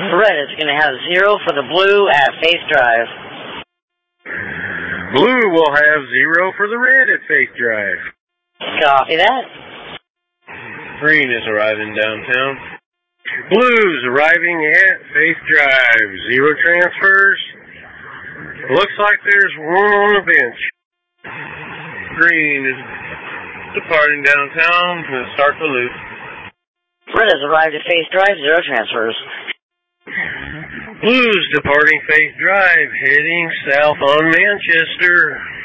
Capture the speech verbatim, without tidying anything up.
Red is going to have zero for the blue at Faith Drive. Blue will have zero for the red at Faith Drive. Copy that. Green is arriving downtown. Blue's arriving at Faith Drive. Zero transfers. Looks like there's one on the bench. Green is departing downtown to start the loop. Red has arrived at Faith Drive. Zero transfers. Blue's departing Faith Drive, heading south on Manchester.